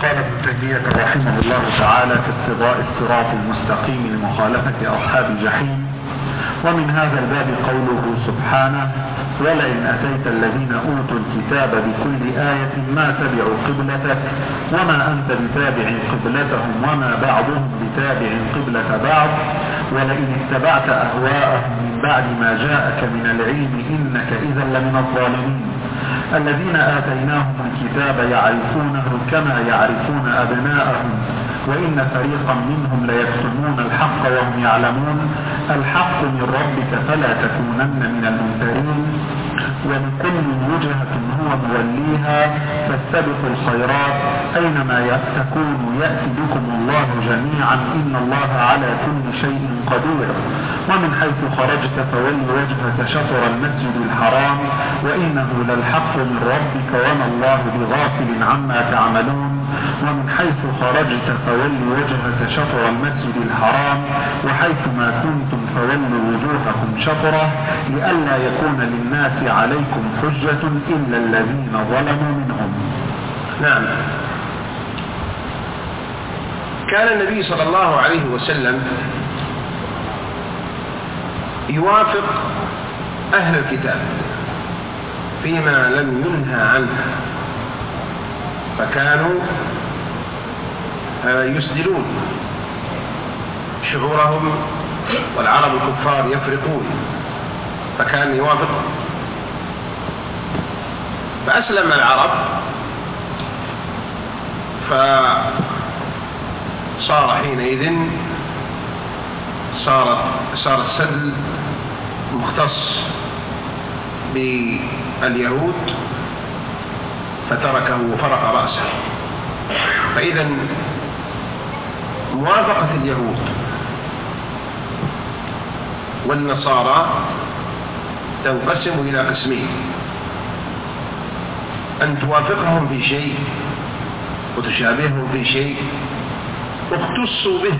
قال ابن تيمية رحمه الله تعالى في اقتضاء الصراط المستقيم لمخالفة أصحاب الجحيم: ومن هذا الباب قوله سبحانه: ولئن أتيت الذين أوتوا الكتاب بكل آية ما تبعوا قبلتك وما أنت بتابع قبلتهم وما بعضهم بتابع قبلة بعض ولئن اتبعت أهواءهم من بعد ما جاءك من العلم إنك إذا لمن الظالمين. الذين آتيناهم الكتاب يعرفونه كما يعرفون أبناءهم وإن فريقا منهم ليكتمون الحق وهم يعلمون. الحق من ربك فلا تكونن من الممترين. ولكل وجهة هو موليها فاستبقوا الخيرات أينما تكونوا يأتي بكم الله جميعا إن الله على كل شيء قدير. ومن حيث خرجت فول وجهك شطر المسجد الحرام وإنه للحق من ربك وما الله بغافل عما تعملون. ومن حيث خرجت فول وجهك شطر المسجد الحرام وحيث ما كنتم فولوا وجوهكم شطره لئلا يكون للناس عليكم حجة إلا الذين ظلموا منهم. نعم. كان النبي صلى الله عليه وسلم يوافق أهل الكتاب فيما لم ينهى عنه، فكانوا يسدلون شعورهم، والعرب الكفار يفرقون، فكان يوافق. فأسلم العرب فصار حينئذ صار السدل مختص باليهود فتركه وفرق رأسه. فإذا موافقة اليهود والنصارى تنقسم إلى قسمين: أن توافقهم في شيء وتشابههم في شيء واختصوا به،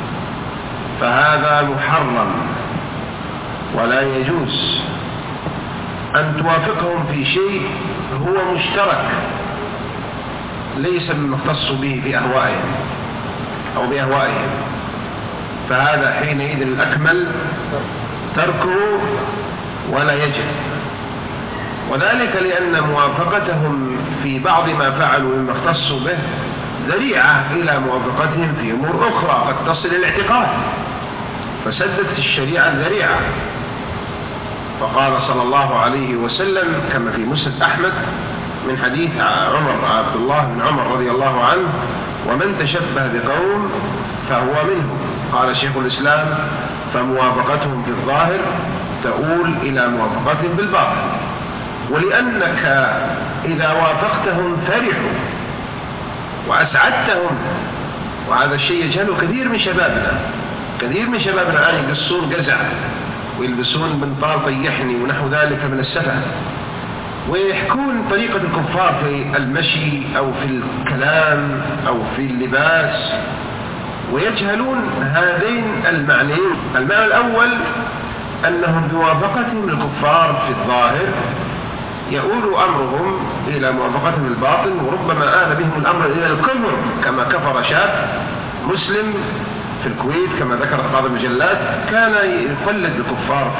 فهذا محرم ولا يجوز. أن توافقهم في شيء هو مشترك ليس مما اختصوا به بأهوائهم أو بأهوائهم، فهذا حينئذ الأكمل تركه ولا يجب. وذلك لأن موافقتهم في بعض ما فعلوا مما اختصوا به ذريعة إلى موافقتهم في أمور أخرى قد تصل إلى الاعتقاد، فسدت الشريعة الذريعة. فقال صلى الله عليه وسلم كما في مسند أحمد من حديث عبد الله بن عمر رضي الله عنه: ومن تشبه بقوم فهو منهم. قال شيخ الإسلام: فموافقتهم في الظاهر تؤول إلى موافقتهم بالباطن، ولأنك إذا وافقتهم فرحوا وأسعدتهم، وهذا الشيء يجهله كثير من شبابنا الآن يقصون قزع ويلبسون بنطال طيحني ونحو ذلك من السفه، ويحكون طريقة الكفار في المشي أو في الكلام أو في اللباس، ويجهلون هذين المعنيين. المعنى الأول أنهم بموافقتهم الكفار في الظاهر يؤول أمرهم إلى موافقتهم الباطن، وربما آل بهم الأمر إلى الكفر، كما كفر شاب مسلم في الكويت كما ذكرت بعض المجلات، كان يقلد الكفار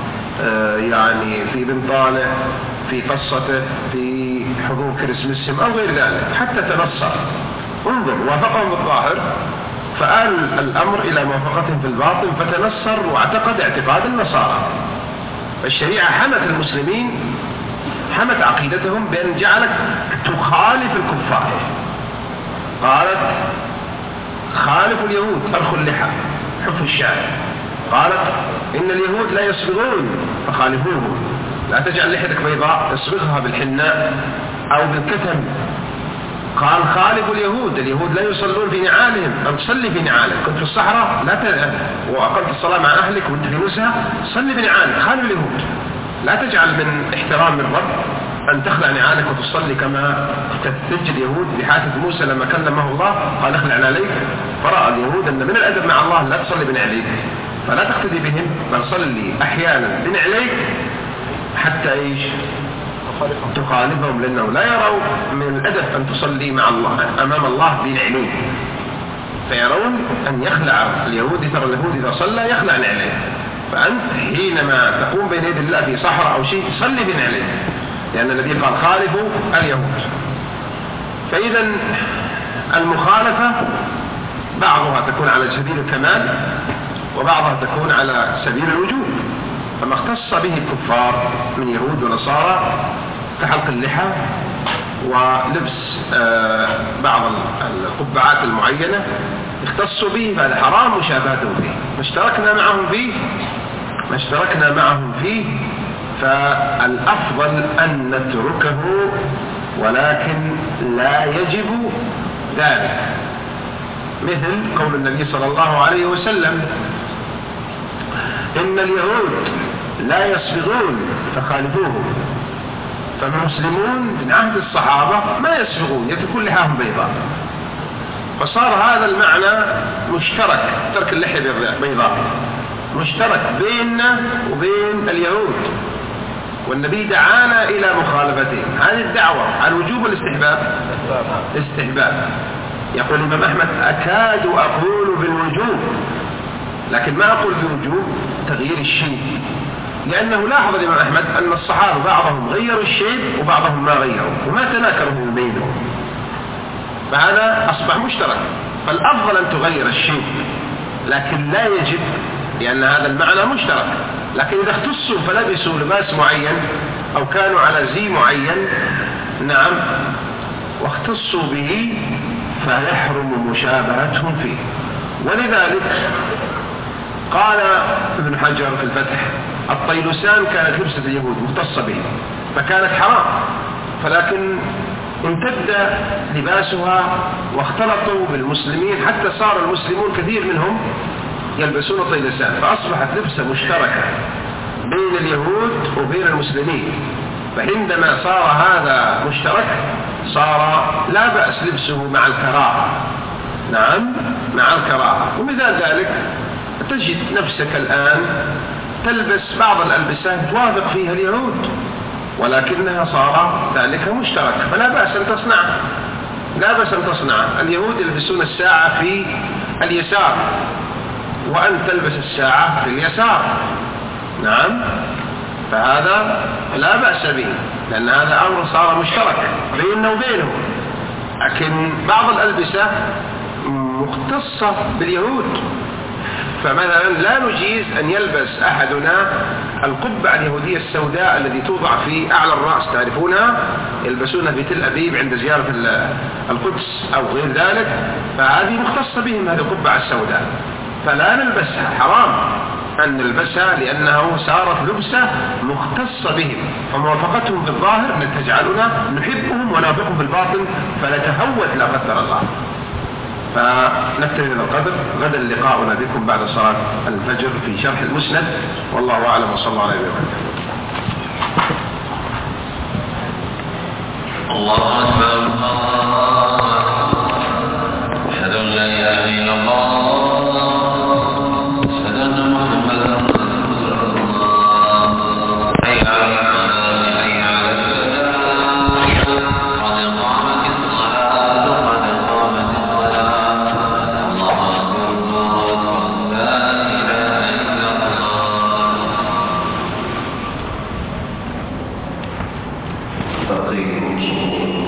في بنطاله، في قصته، في حضور كريسمسهم أو غير ذلك، حتى تنصر. انظر، وافقهم بالظاهر فآل الأمر إلى موافقتهم في الباطن فتنصر واعتقد اعتقاد النصارى. فالشريعة حمت المسلمين، حمت عقيدتهم بأن جعلت تخالف الكفار. قالت: خالفوا اليهود، أرخوا اللحى، حفوا الشعر. قالت: إن اليهود لا يصبغون فخالفوهم، لا تجعل لحيتك بيضاء، تصبغها بالحناء أو بالكتم. قال: خالفوا اليهود لا يصلون في نعالهم، أن تصلي في نعالك. كنت في الصحراء وأقمت الصلاة مع أهلك وانت في نزهة، صلي بنعالك. خالفوا اليهود، لا تجعل من احترام الرب أن تخلع نعالك وتصلي كما تتج اليهود بحادث موسى لما كلمه الله قال: اخلع نعاليك. فرأى اليهود أن من الأدب مع الله لا تصلي بنعاليك، فلا تقتدي بهم، بل صلي أحيانا بنعاليك حتى تخالفهم، لأنه لا يروا من الأدب أن تصلي مع الله أمام الله بنعلين، فيرون أن يخلع اليهود. ترى اليهود إذا صلى يخلع نعلين، فأنت حينما تقوم بين يد الله في صحراء أو شيء تصلي بنعلين، لأن النبي قال خالفوا اليهود. فإذا المخالفة بعضها تكون على سبيل الكمال وبعضها تكون على سبيل الوجوب. فما اختص به الكفار من يهود ونصارى كحلق اللحى ولبس بعض القبعات المعينة اختصوا به، فهذا حرام مشابهتهم فيه، ما اشتركنا معهم فيه، فالأفضل أن نتركه، ولكن لا يجب ذلك. مثل قول النبي صلى الله عليه وسلم: إن اليهود لا يصبغون فخالفوهم. فالمسلمون من عهد الصحابة ما يصبغون، يتركون لحاهم بيضاء، فصار هذا المعنى مشترك، ترك اللحية بيضاء مشترك بيننا وبين اليهود، والنبي دعانا إلى مخالفتهم. هذه الدعوة على الوجوب والاستحباب؟ استحباب. يقول الإمام أحمد: أكاد أقول بالوجوب، لكن ما أقول بوجوب تغيير الشيء، لأنه لاحظ الإمام أحمد أن الصحابة بعضهم غيروا الشيء وبعضهم ما غيروا وما تناكروا بينهم، فهذا أصبح مشترك. فالأفضل أن تغير الشيء، لكن لا يجب، لأن هذا المعنى مشترك. لكن إذا اختصوا فلبسوا لباس معين أو كانوا على زي معين، نعم، واختصوا به، فيحرم مشابهتهم فيه. ولذلك قال ابن حجر في الفتح: الطيلسان كانت لبسة اليهود مختصة به فكانت حرام، فلكن امتد لباسها واختلطوا بالمسلمين حتى صار المسلمون كثير منهم يلبسون الطيلسان، فأصبحت لبسة مشتركة بين اليهود وبين المسلمين. فعندما صار هذا مشترك صار لا بأس لبسه مع الكراهة، نعم، مع الكراهة. ومثال ذلك تجد نفسك الآن تلبس بعض الألبسة توافق فيها اليهود، ولكنها صار ذلك مشترك، فلا بأس أن تصنع، لا بأس أن تصنع. اليهود يلبسون الساعة في اليسار وأن تلبس الساعة في اليسار، نعم، فهذا لا بأس به، لأن هذا أمر صار مشترك بيننا وبينهم. لكن بعض الألبسة مختصة باليهود، فمثلا لا نجيز أن يلبس أحدنا القبعة اليهودية السوداء التي توضع في أعلى الرأس، تعرفونها، يلبسونها في تل أبيب عند زيارة القدس أو غير ذلك، فهذه مختصة بهم، هذه القبعة السوداء، فلا نلبسها، حرام أن نلبسها، لأنه صارت لبسة مختصة بهم، فموافقتهم بالظاهر تجعلنا نحبهم ونافقهم بالباطن فنتهود لا قدر الله. فنكتفي من القدر، غدا لقاؤنا بكم بعد صلاة الفجر في شرح المسند، والله أعلم، وصلى الله عليه وسلم. الله أكبر، أشهد أن لا إله إلا الله، أشهد أن محمدا رسول الله، حي على الصلاة، حي على الفلاح، قد قامت الصلاة، قد قامت الصلاة، الله أكبر، الله أكبر، لا إله إلا الله.